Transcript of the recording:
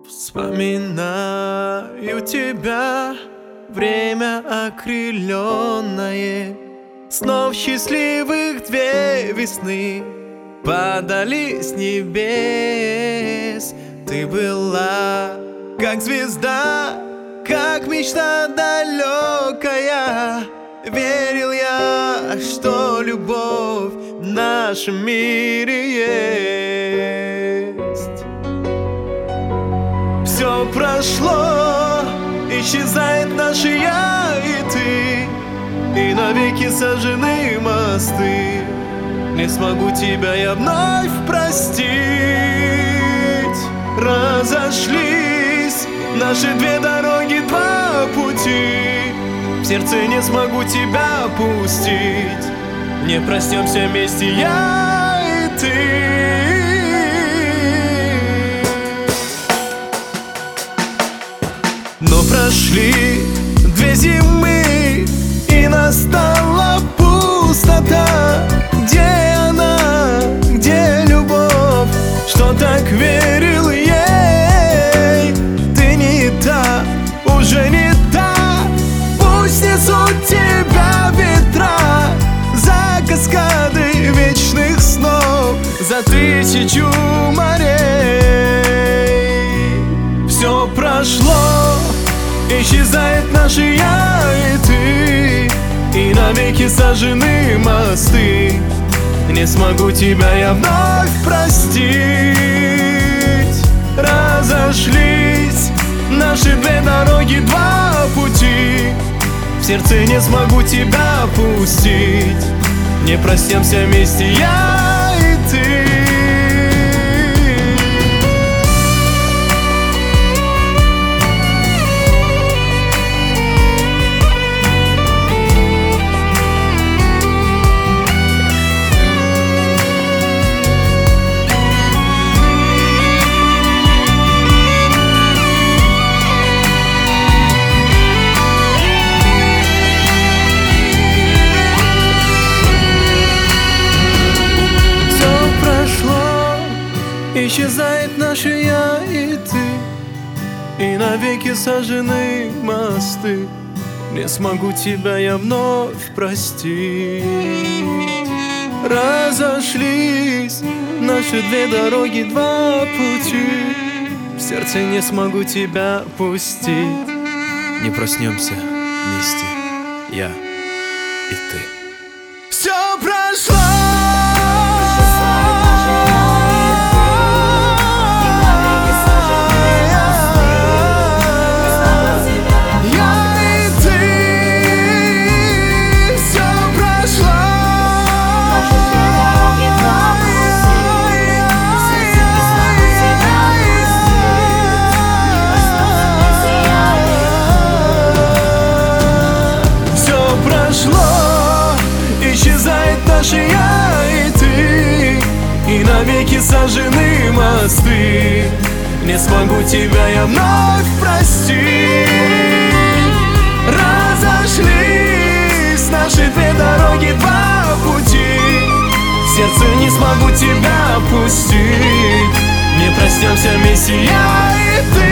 Вспоминаю тебя, время окрыленное, снов счастливых две весны падали с небес. Ты была как звезда, как мечта далекая. Верил я, что любовь в нашем мире есть. Все прошло, исчезает наше я и ты, и навеки сожжены мосты. Не смогу тебя я вновь простить. Разошлись наши две дороги, два пути. В сердце не смогу тебя пустить. Не проснемся вместе я и ты. Но прошли две зимы, и настала пустота. Где она, где любовь, что так верил ей? Ты не та, уже не та. Пусть несут тебя ветра за каскады вечных снов, за тысячу морей. Все прошло, исчезает наше я и ты, и навеки сожжены мосты. Не смогу тебя я вновь простить. Разошлись наши две дороги, два пути. В сердце не смогу тебя пустить. Не проснемся вместе я и ты. Исчезает наше я и ты, и навеки сожжены мосты. Не смогу тебя я вновь простить. Разошлись наши две дороги, два пути. В сердце не смогу тебя пустить. Не проснемся вместе я и ты. Все прошло. Исчезает наше я и ты, и навеки сожжены мосты. Не смогу тебя я вновь простить. Разошлись наши две дороги, два пути. В сердце не смогу тебя пустить. Не проснемся вместе я и ты.